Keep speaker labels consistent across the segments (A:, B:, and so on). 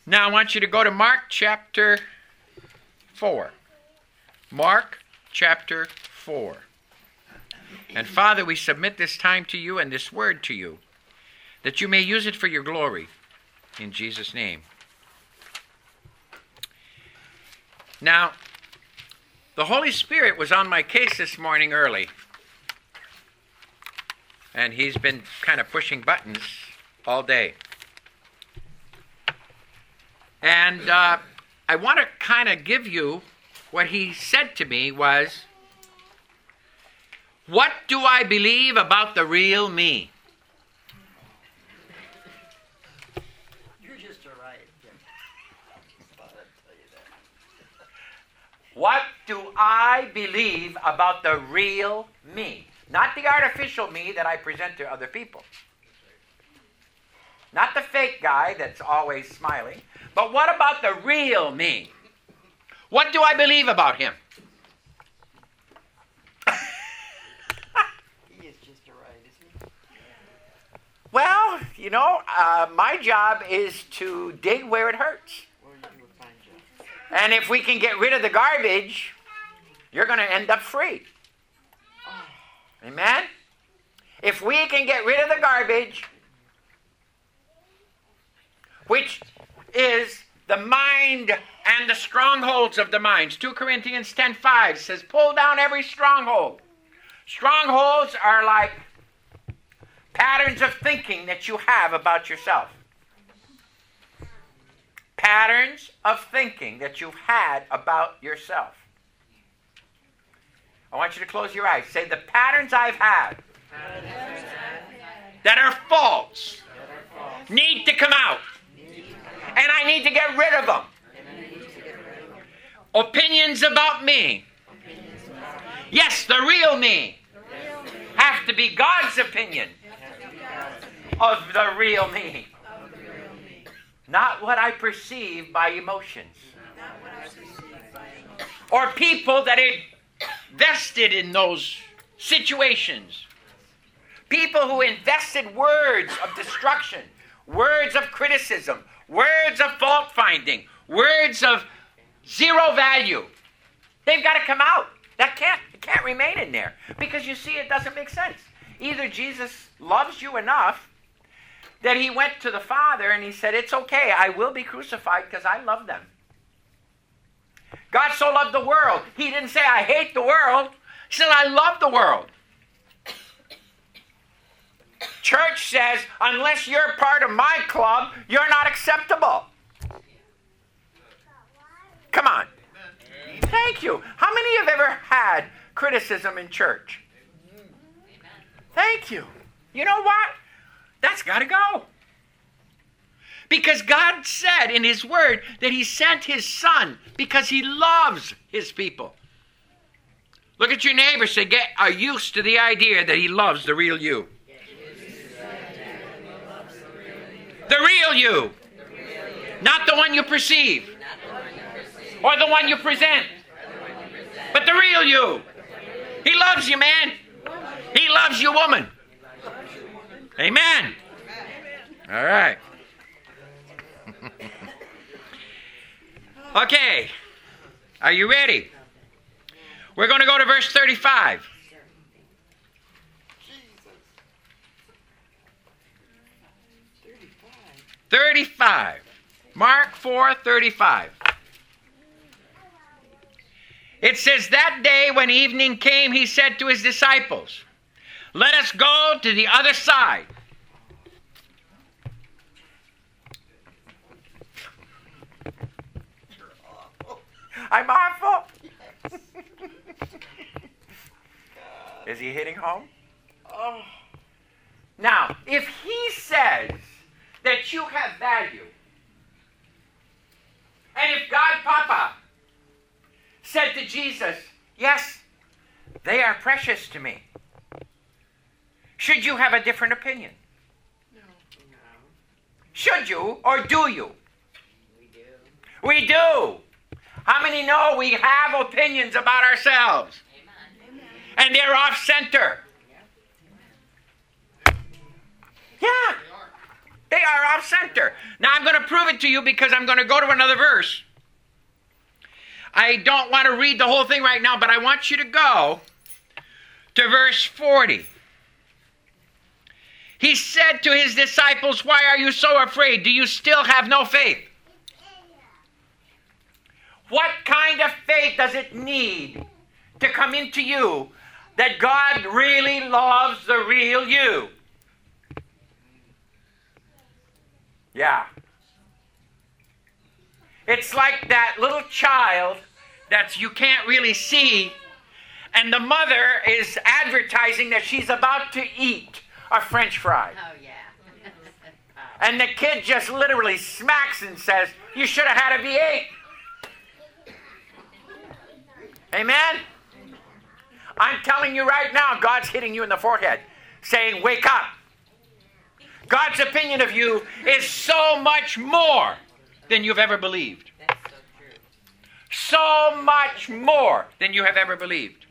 A: Now I want you to go to Mark chapter 4. Mark chapter 4. And Father, we submit this time to you and this word to you, that you may use it for your glory. In Jesus' name. Now, the Holy Spirit was on my case this morning early. And he's been kind of pushing buttons all day. And I want to kind of give you what he said to me was, what do I believe about the real me?
B: You're just a riot, Jim. I'll tell you that.
A: What do I believe about the real me? Not the artificial me that I present to other people. Not the fake guy that's always smiling. But what about the real me? What do I believe about him?
B: He is just a riot, isn't he?
A: Well, my job is to dig where it hurts.
B: Well, you do a fine job.
A: And if we can get rid of the garbage, you're going to end up free. Amen? If we can get rid of the garbage, which is the mind and the strongholds of the minds. 2 Corinthians 10:5 says, pull down every stronghold. Strongholds are like patterns of thinking that you have about yourself. Patterns of thinking that you've had about yourself. I want you to close your eyes. Say, the patterns I've had that are false need to come out. And I need to get rid of them. Opinions about me. Yes, the real me. Have to be God's opinion of the real me. Not what I perceive by emotions. Or people that are vested in those situations. People who invested words of destruction, words of criticism, words of fault finding, words of zero value. They've got to come out. It can't remain in there. Because you see, it doesn't make sense. Either Jesus loves you enough that he went to the Father and he said, it's okay, I will be crucified because I love them. God so loved the world. He didn't say, I hate the world. He said, I love the world. Church says, unless you're part of my club, you're not acceptable. Come on. Thank you. How many have ever had criticism in church? Thank you. You know what? That's got to go. Because God said in his word that he sent his son because he loves his people. Look at your neighbor, say, are used to the idea that he loves the real you. The real you. Not the one you perceive. Or the one you present. But the real you. He loves you, man. He loves you, woman. Amen. All right. Okay. Are you ready? We're going to go to verse 35. 35. Mark 4:35. It says, that day when evening came, he said to his disciples, let us go to the other side. I'm awful. Is he hitting home? Oh. Now, if he says that you have value, and if God Papa said to Jesus, yes, they are precious to me, should you have a different opinion?
B: No.
A: Should you, or do you?
B: We do.
A: We do. How many know we have opinions about ourselves?
B: Amen.
A: And they're off center. Yeah. They are off center. Now I'm going to prove it to you because I'm going to go to another verse. I don't want to read the whole thing right now, but I want you to go to verse 40. He said to his disciples, "Why are you so afraid? Do you still have no faith?" What kind of faith does it need to come into you that God really loves the real you? Yeah. It's like that little child that you can't really see, and the mother is advertising that she's about to eat a French fry.
B: Oh, yeah.
A: And the kid just literally smacks and says, "You should have had a V8. Amen? I'm telling you right now, God's hitting you in the forehead, saying, "Wake up." God's opinion of you is so much more than you've ever believed.
B: That's so true.
A: So much more than you have ever believed.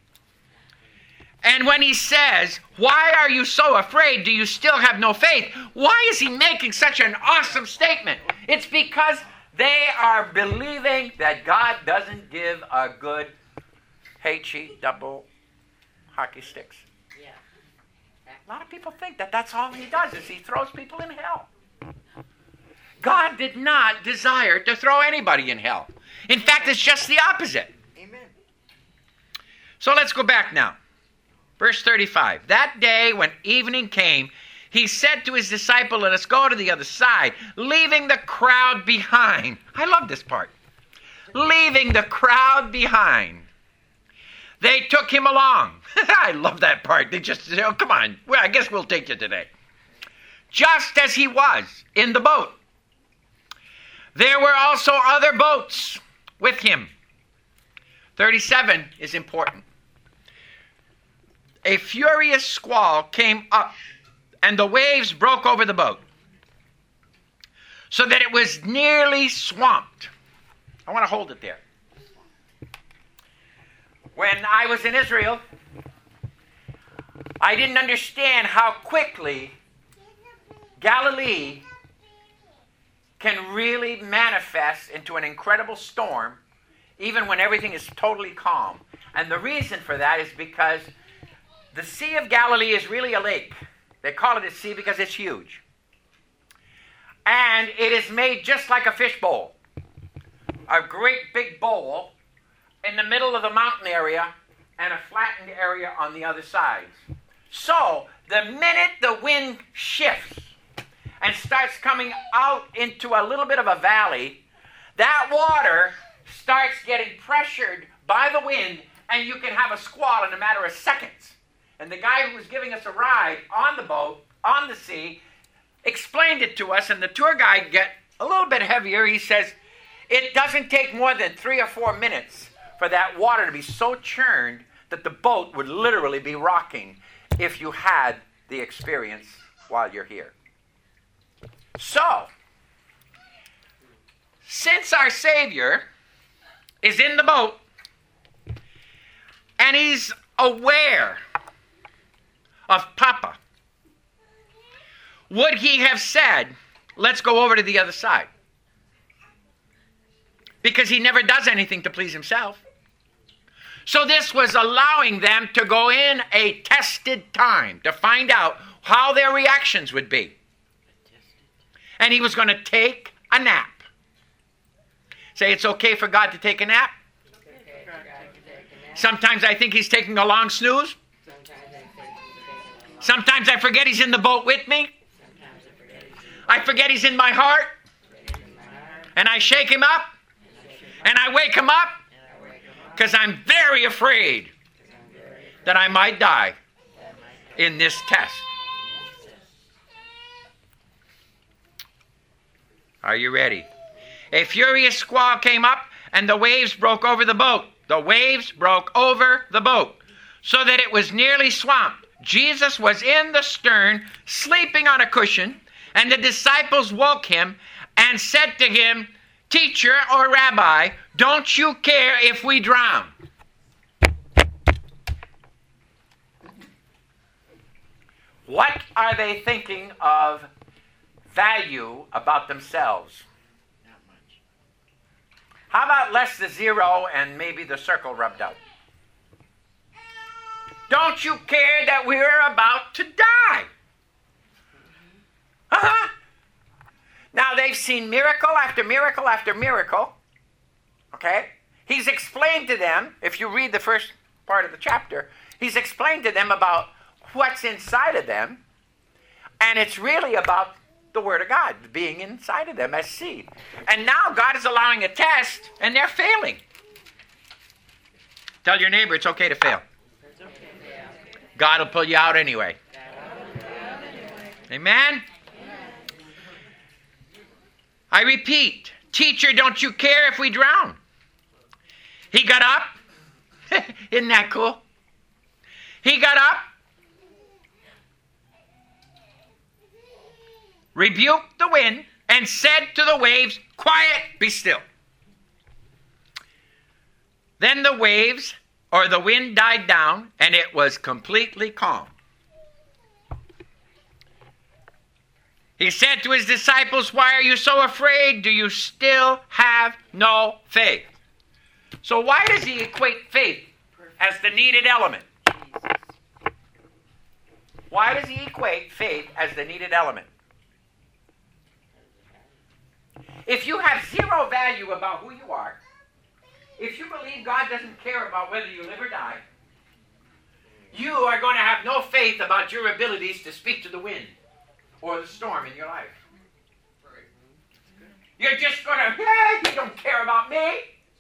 A: And when he says, "Why are you so afraid? Do you still have no faith?" Why is he making such an awesome statement? It's because they are believing that God doesn't give a good H-E double hockey sticks.
B: Yeah.
A: A lot of people think that that's all he does is he throws people in hell. God did not desire to throw anybody in hell. In fact, it's just the opposite.
B: Amen.
A: So let's go back now. Verse 35. That day when evening came, he said to his disciple, "Let us go to the other side," leaving the crowd behind. I love this part. Leaving the crowd behind. They took him along. I love that part. They just said, "Oh, come on. Well, I guess we'll take you today." Just as he was in the boat. There were also other boats with him. 37 is important. A furious squall came up, and the waves broke over the boat, so that it was nearly swamped. I want to hold it there. When I was in Israel, I didn't understand how quickly Galilee can really manifest into an incredible storm, even when everything is totally calm. And the reason for that is because the Sea of Galilee is really a lake. They call it a sea because it's huge. And it is made just like a fish bowl. A great big bowl in the middle of the mountain area and a flattened area on the other sides. So, the minute the wind shifts and starts coming out into a little bit of a valley, that water starts getting pressured by the wind, and you can have a squall in a matter of seconds. And the guy who was giving us a ride on the boat, on the sea, explained it to us, and the tour guide got a little bit heavier. He says, it doesn't take more than 3 or 4 minutes for that water to be so churned that the boat would literally be rocking if you had the experience while you're here. So, since our Savior is in the boat and he's aware of Papa, would he have said, "Let's go over to the other side"? Because he never does anything to please himself. So this was allowing them to go in a tested time to find out how their reactions would be. And he was going to take a nap. Say, it's okay for God to take a nap? Sometimes I think he's taking a long snooze. Sometimes I forget he's in the boat with me. I forget he's in my heart. And I shake him up. And I wake him up. Because I'm very afraid that I might die in this test. Are you ready? A furious squall came up, and the waves broke over the boat. The waves broke over the boat, so that it was nearly swamped. Jesus was in the stern, sleeping on a cushion, and the disciples woke him and said to him, "Teacher," or "Rabbi, don't you care if we drown?" What are they thinking of value about themselves?
B: Not much.
A: How about less the zero and maybe the circle rubbed out? Don't you care that we're about to die? Uh-huh. Now they've seen miracle after miracle after miracle. Okay? He's explained to them, if you read the first part of the chapter, he's explained to them about what's inside of them. And it's really about the Word of God being inside of them as seed. And now God is allowing a test, and they're failing. Tell your neighbor it's okay to fail. God will pull you out anyway. Amen? I repeat, teacher, don't you care if we drown? He got up. Isn't that cool? He got up, rebuked the wind, and said to the waves, quiet, be still. Then the waves, or the wind, died down, and it was completely calm. He said to his disciples, why are you so afraid? Do you still have no faith? So why does he equate faith as the needed element? Why does he equate faith as the needed element? If you have zero value about who you are, if you believe God doesn't care about whether you live or die, you are going to have no faith about your abilities to speak to the wind or the storm in your life. You're just going to, he don't care about me.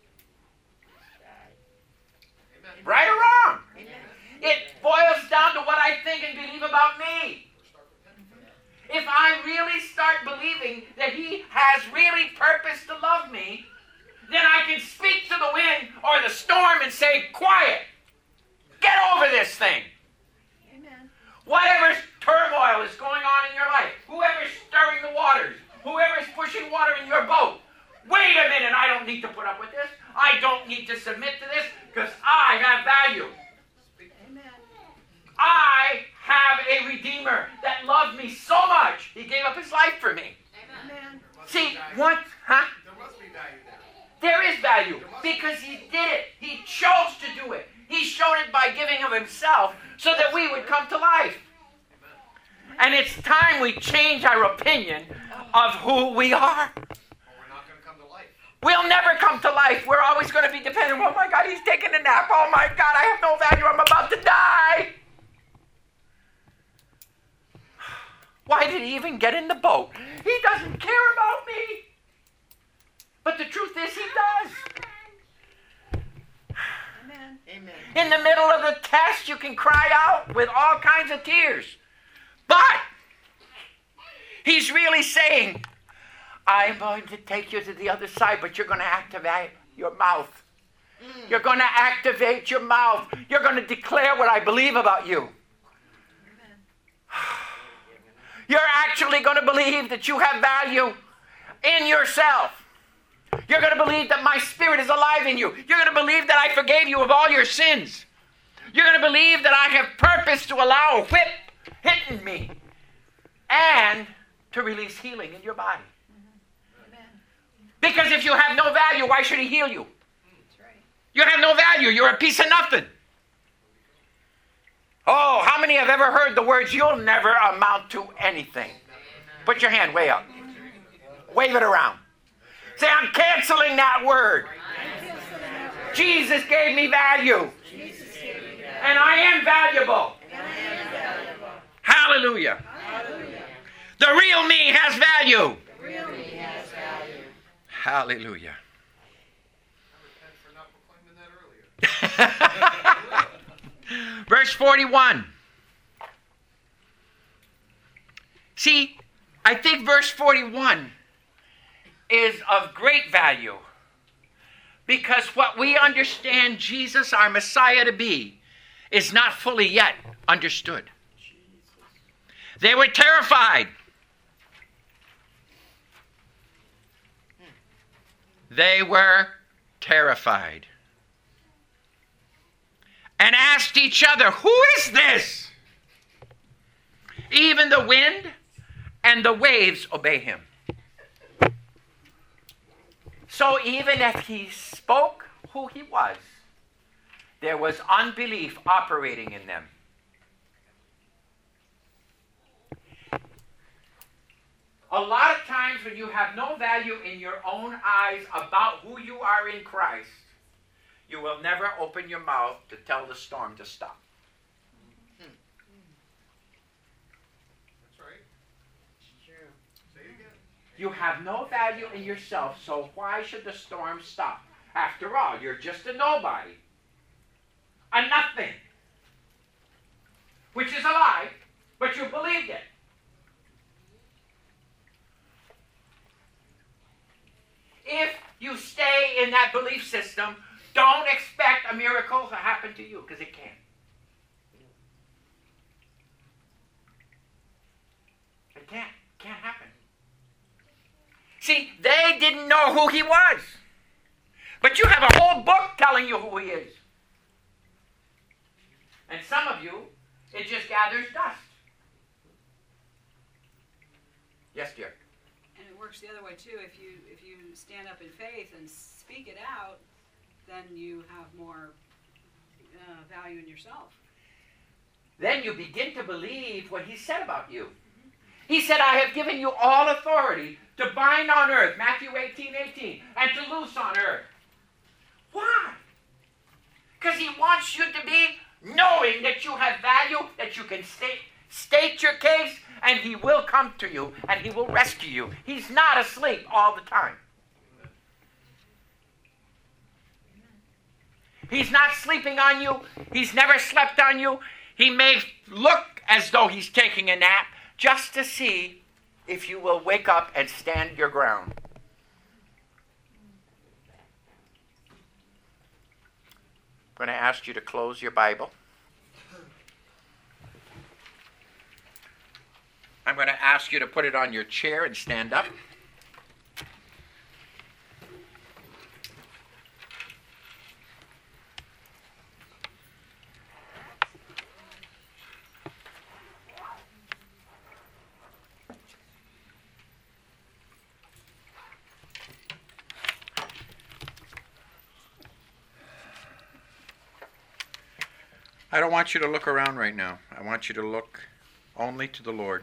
A: Right or wrong? It boils down to what I think and believe about me. If I really start believing that he has really purpose to love me, then I can speak to the wind or the storm and say, quiet, get over this thing.
C: Amen.
A: Whatever turmoil is going on in your life, whoever's stirring the waters, whoever's pushing water in your boat, wait a minute, I don't need to put up with this. I don't need to submit to this because I have value.
C: Amen.
A: I have a Redeemer that loved me so much, he gave up his life for me.
C: Amen.
A: See, what? Huh?
D: There must be value there.
A: There is value because he did it. He chose to do it. He showed it by giving of himself so that we would come to life. And it's time we change our opinion of who we are.
D: Or we're not going to come to life.
A: We'll never come to life. We're always going to be dependent. Oh my God, he's taking a nap. Oh my God, I have no value. I'm about to die. Why did he even get in the boat? He doesn't care about me. But the truth is, he does.
C: Amen.
B: Amen.
A: In the middle of the test, you can cry out with all kinds of tears. But he's really saying, I'm going to take you to the other side, but you're going to activate your mouth. You're going to activate your mouth. You're going to declare what I believe about you. You're actually going to believe that you have value in yourself. You're going to believe that my spirit is alive in you. You're going to believe that I forgave you of all your sins. You're going to believe that I have purpose to allow a whip hitting me and to release healing in your body.
C: Amen.
A: Because if you have no value, why should he heal you?
C: That's right.
A: You have no value. You're a piece of nothing. Oh, how many have ever heard the words, you'll never amount to anything? Put your hand way up. Wave it around. Say, I'm canceling that word. Jesus gave me value. And I am valuable. Hallelujah. The real me has value. Hallelujah.
D: I repent for not proclaiming that earlier.
A: Verse 41. See, I think verse 41 is of great value because what we understand Jesus, our Messiah, to be is not fully yet understood. They were terrified. They were terrified. And asked each other, who is this? Even the wind and the waves obey him. So even if he spoke who he was, there was unbelief operating in them. A lot of times when you have no value in your own eyes about who you are in Christ, you will never open your mouth to tell the storm to stop.
D: That's right.
B: True.
D: Say it again.
A: You have no value in yourself, so why should the storm stop? After all, you're just a nobody. A nothing. Which is a lie, but you believed it. If you stay in that belief system, don't expect a miracle to happen to you, because it can't. It can't happen. See, they didn't know who he was. But you have a whole book telling you who he is. And some of you, it just gathers dust. Yes, dear.
E: And it works the other way too. If you stand up in faith and speak it out, then you have more value in yourself.
A: Then you begin to believe what he said about you. He said, I have given you all authority to bind on earth, Matthew 18:18, and to loose on earth. Why? Because he wants you to be knowing that you have value, that you can state your case, and he will come to you, and he will rescue you. He's not asleep all the time. He's not sleeping on you. He's never slept on you. He may look as though he's taking a nap just to see if you will wake up and stand your ground. I'm going to ask you to close your Bible. I'm going to ask you to put it on your chair and stand up. I don't want you to look around right now. I want you to look only to the Lord.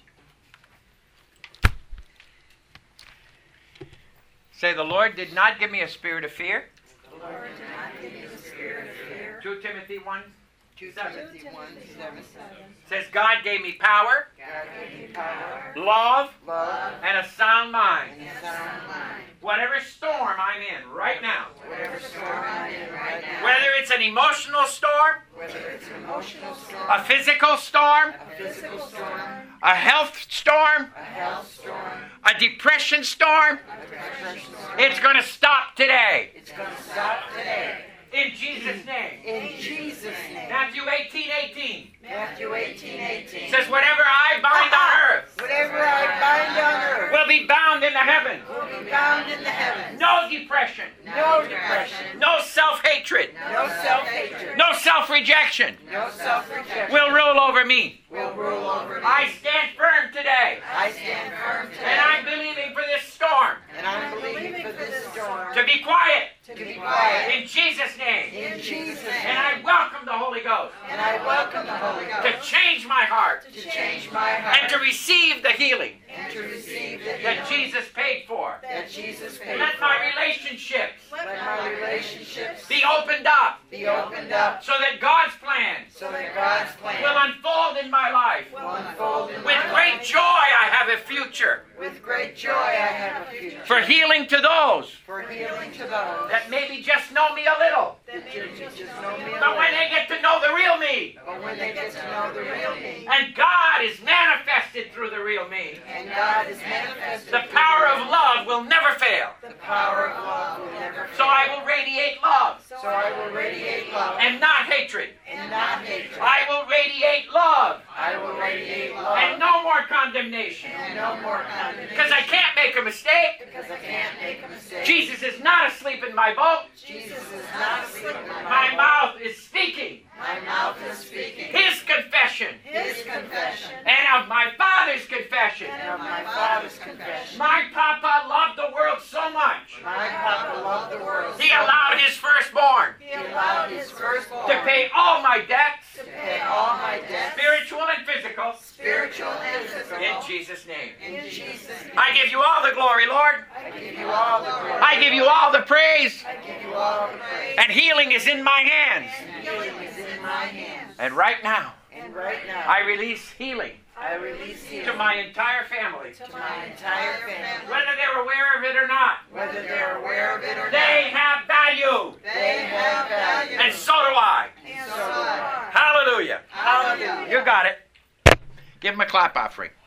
A: Say, the Lord did not give me a spirit of fear.
B: The Lord did not give me the spirit of fear.
A: 2 Timothy 1.
B: 2 Timothy 1:7
A: Says, God gave me power,
B: God gave me power,
A: love,
B: love,
A: and a sound mind.
B: and a sound mind.
A: Whatever storm I'm in right now,
B: Whatever storm I'm in right now,
A: whether it's an emotional storm,
B: whether it's an emotional storm,
A: a physical storm,
B: a physical storm,
A: a health storm,
B: a health storm,
A: a depression storm,
B: a depression storm,
A: it's going to stop today.
B: it's going to stop today.
A: In Jesus' name.
B: In Jesus' name.
A: Matthew 18:18
B: Matthew 18:18
A: says, whatever I bind on earth
B: whatever I bind on earth
A: will be bound in the heavens.
B: will be bound in the heavens.
A: No depression,
B: No depression,
A: no self-hatred,
B: no self-hatred,
A: no self-rejection
B: no self-rejection
A: will rule over me.
B: will rule over me.
A: I stand firm today,
B: I stand firm today,
A: and I'm believing for this storm
B: and I'm believing for this storm
A: to be quiet
B: to be quiet
A: in Jesus' name.
B: in Jesus'
A: And
B: name.
A: I welcome the Holy Ghost
B: And I welcome the Holy
A: to
B: Ghost
A: change my heart
B: to change my
A: and
B: heart
A: to receive the healing
B: and to receive the
A: that
B: healing
A: Jesus paid for.
B: that Jesus paid
A: Let my
B: for.
A: relationships
B: Let my relationships
A: be opened up
B: be opened up
A: so that God's plan
B: so that God's
A: will
B: plan
A: unfold in my life.
B: will unfold in
A: With
B: my
A: great
B: life.
A: joy, I have a future
B: With great joy I have a future.
A: for healing to those
B: For healing to those
A: that maybe just know me a little.
B: that just know me a
A: But when
B: little.
A: they get to know the real me,
B: But when they get to know the real me,
A: and God is manifested through the real me,
B: and God is manifested,
A: the power of love will never fail.
B: the power of love will never fail.
A: So I will radiate love
B: So I will radiate love
A: and not hatred.
B: and not hatred.
A: I will radiate love
B: I will radiate love
A: and no more condemnation.
B: and no more condemnation.
A: Because I can't make a mistake.
B: Because I can't make a mistake.
A: Jesus is not asleep in my boat.
B: Jesus is not asleep in
A: My mouth is speaking.
B: My mouth is speaking.
A: His confession.
B: His confession.
A: And of my Father's confession.
B: And of my Father's confession.
A: My Papa loved the world so much.
B: My Papa loved the world.
A: He allowed his firstborn
B: He allowed his firstborn
A: to pay all my debts,
B: to pay all my debts,
A: spiritual and physical,
B: spiritual and physical.
A: in Jesus' name.
B: In Jesus' name.
A: I give you all the glory, Lord.
B: I give you all the glory.
A: I give you all the praise.
B: I give you all the praise.
A: And healing is in my hands.
B: And healing is in my hands.
A: And right now,
B: And right now,
A: I release healing
B: I release healing
A: to my entire family.
B: to my entire family.
A: Whether they're aware of it or not,
B: Whether they're aware of it or
A: they
B: not,
A: have value.
B: they have value.
A: And so do I.
B: And so do I.
A: Hallelujah.
B: Hallelujah.
A: You got it. Give him a clap offering.